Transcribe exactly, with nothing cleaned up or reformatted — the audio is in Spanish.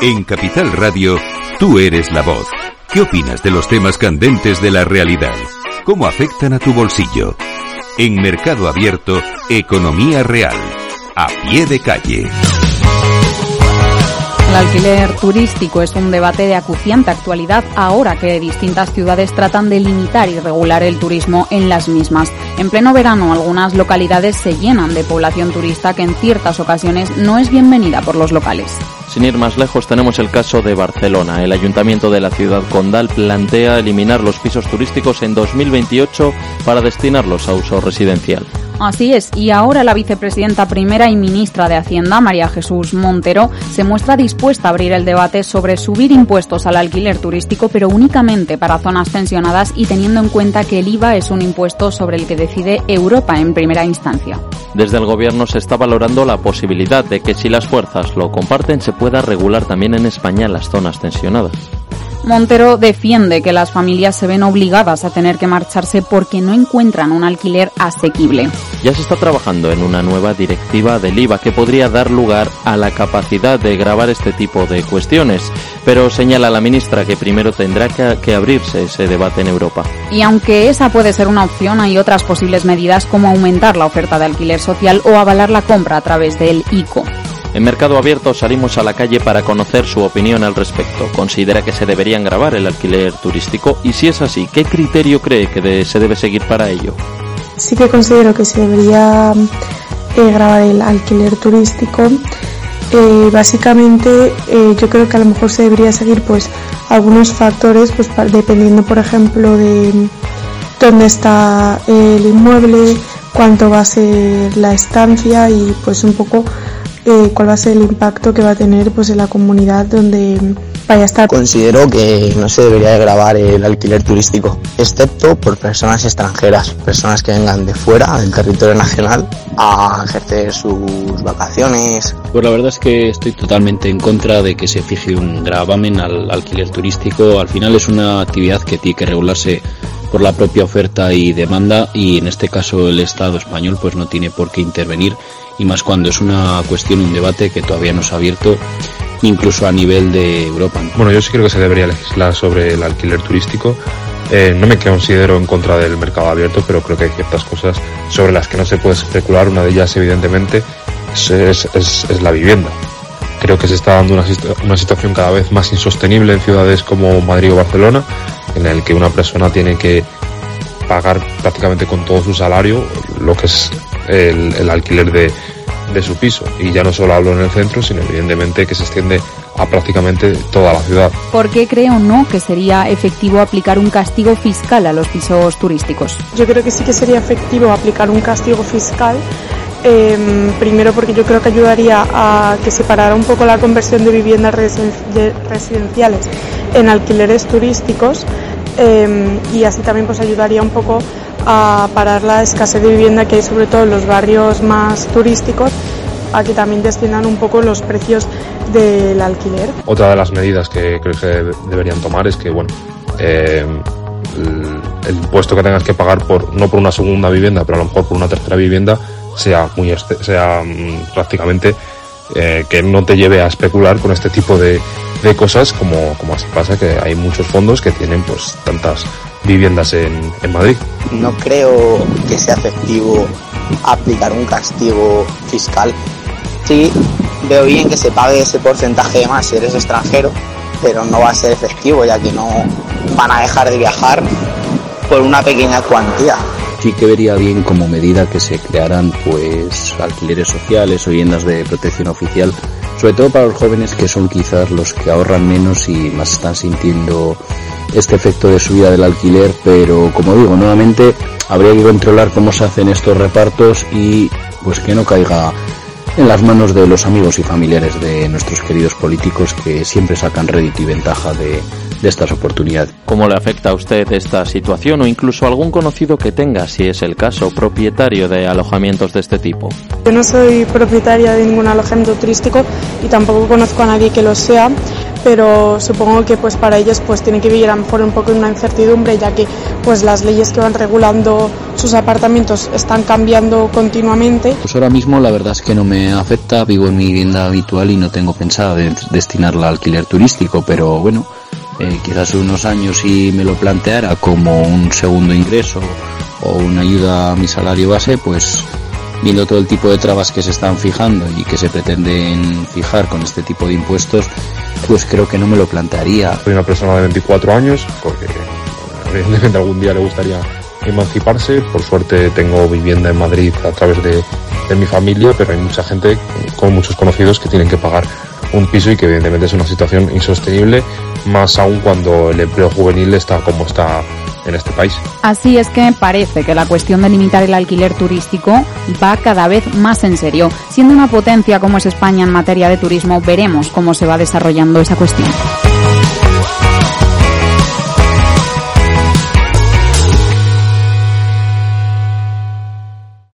En Capital Radio, tú eres la voz. ¿Qué opinas de los temas candentes de la realidad? ¿Cómo afectan a tu bolsillo? En Mercado Abierto, Economía Real. A pie de calle. El alquiler turístico es un debate de acuciante actualidad ahora que distintas ciudades tratan de limitar y regular el turismo en las mismas. En pleno verano, algunas localidades se llenan de población turista que en ciertas ocasiones no es bienvenida por los locales. Sin ir más lejos, tenemos el caso de Barcelona. El Ayuntamiento de la ciudad condal plantea eliminar los pisos turísticos en dos mil veintiocho para destinarlos a uso residencial. Así es, y ahora la vicepresidenta primera y ministra de Hacienda, María Jesús Montero, se muestra dispuesta a abrir el debate sobre subir impuestos al alquiler turístico, pero únicamente para zonas pensionadas y teniendo en cuenta que el I V A es un impuesto sobre el que decide Europa en primera instancia. Desde el Gobierno se está valorando la posibilidad de que si las fuerzas lo comparten se pueda regular también en España las zonas tensionadas. Montero defiende que las familias se ven obligadas a tener que marcharse porque no encuentran un alquiler asequible. Ya se está trabajando en una nueva directiva del I V A que podría dar lugar a la capacidad de gravar este tipo de cuestiones, pero señala la ministra que primero tendrá que, que abrirse ese debate en Europa. Y aunque esa puede ser una opción, hay otras posibles medidas como aumentar la oferta de alquiler social o avalar la compra a través del I C O. En Mercado Abierto salimos a la calle para conocer su opinión al respecto. ¿Considera que se deberían gravar el alquiler turístico? Y si es así, ¿qué criterio cree que de, se debe seguir para ello? Sí que considero que se debería eh, gravar el alquiler turístico. Eh, básicamente eh, yo creo que a lo mejor se debería seguir pues algunos factores, pues dependiendo por ejemplo de dónde está el inmueble, cuánto va a ser la estancia y pues un poco Eh, cuál va a ser el impacto que va a tener pues en la comunidad donde vaya a estar. Considero que no se debería de gravar el alquiler turístico, excepto por personas extranjeras, personas que vengan de fuera del territorio nacional a ejercer sus vacaciones. Pues la verdad es que estoy totalmente en contra de que se fije un gravamen al alquiler turístico. Al final es una actividad que tiene que regularse por la propia oferta y demanda, y en este caso el Estado español pues no tiene por qué intervenir, y más cuando es una cuestión, un debate que todavía no se ha abierto incluso a nivel de Europa. Bueno, yo sí creo que se debería legislar sobre el alquiler turístico. Eh, no me considero en contra del mercado abierto, pero creo que hay ciertas cosas sobre las que no se puede especular. Una de ellas, evidentemente, es, es, es, es la vivienda. Creo que se está dando una, una situación cada vez más insostenible en ciudades como Madrid o Barcelona, en el que una persona tiene que pagar prácticamente con todo su salario lo que es el, el alquiler de, de su piso. Y ya no solo hablo en el centro, sino evidentemente que se extiende a prácticamente toda la ciudad. ¿Por qué cree o no que sería efectivo aplicar un castigo fiscal a los pisos turísticos? Yo creo que sí que sería efectivo aplicar un castigo fiscal. Eh, primero porque yo creo que ayudaría a que se parara un poco la conversión de viviendas residenciales en alquileres turísticos, eh, y así también pues ayudaría un poco a parar la escasez de vivienda que hay sobre todo en los barrios más turísticos, a que también desciendan un poco los precios del alquiler. Otra de las medidas que creo que deberían tomar es que bueno eh, el, el impuesto que tengas que pagar por no por una segunda vivienda, pero a lo mejor por una tercera vivienda sea muy este, sea mmm, prácticamente eh, que no te lleve a especular con este tipo de, de cosas, como, como así pasa que hay muchos fondos que tienen pues tantas viviendas en, en Madrid. No creo que sea efectivo aplicar un castigo fiscal. Sí, veo bien que se pague ese porcentaje de más si eres extranjero, pero no va a ser efectivo, ya que no van a dejar de viajar por una pequeña cuantía. Sí que vería bien como medida que se crearan pues alquileres sociales o viviendas de protección oficial, sobre todo para los jóvenes, que son quizás los que ahorran menos y más están sintiendo este efecto de subida del alquiler. Pero como digo, nuevamente habría que controlar cómo se hacen estos repartos y pues que no caiga en las manos de los amigos y familiares de nuestros queridos políticos, que siempre sacan rédito y ventaja de, de estas oportunidades. ¿Cómo le afecta a usted esta situación, o incluso algún conocido que tenga, si es el caso, propietario de alojamientos de este tipo? Yo no soy propietaria de ningún alojamiento turístico y tampoco conozco a nadie que lo sea, pero supongo que pues para ellos pues tienen que vivir a lo mejor un poco en una incertidumbre, ya que pues las leyes que van regulando sus apartamentos están cambiando continuamente. Pues ahora mismo la verdad es que no me afecta, vivo en mi vivienda habitual y no tengo pensado de destinarla al alquiler turístico, pero bueno, eh, quizás unos años si me lo planteara como un segundo ingreso o una ayuda a mi salario base, pues viendo todo el tipo de trabas que se están fijando y que se pretenden fijar con este tipo de impuestos, pues creo que no me lo plantearía. Soy una persona de veinticuatro años, porque evidentemente algún día le gustaría emanciparse. Por suerte tengo vivienda en Madrid a través de, de mi familia, pero hay mucha gente con muchos conocidos que tienen que pagar un piso y que evidentemente es una situación insostenible, más aún cuando el empleo juvenil está como está en este país. Así es que parece que la cuestión de limitar el alquiler turístico va cada vez más en serio. Siendo una potencia como es España en materia de turismo, veremos cómo se va desarrollando esa cuestión.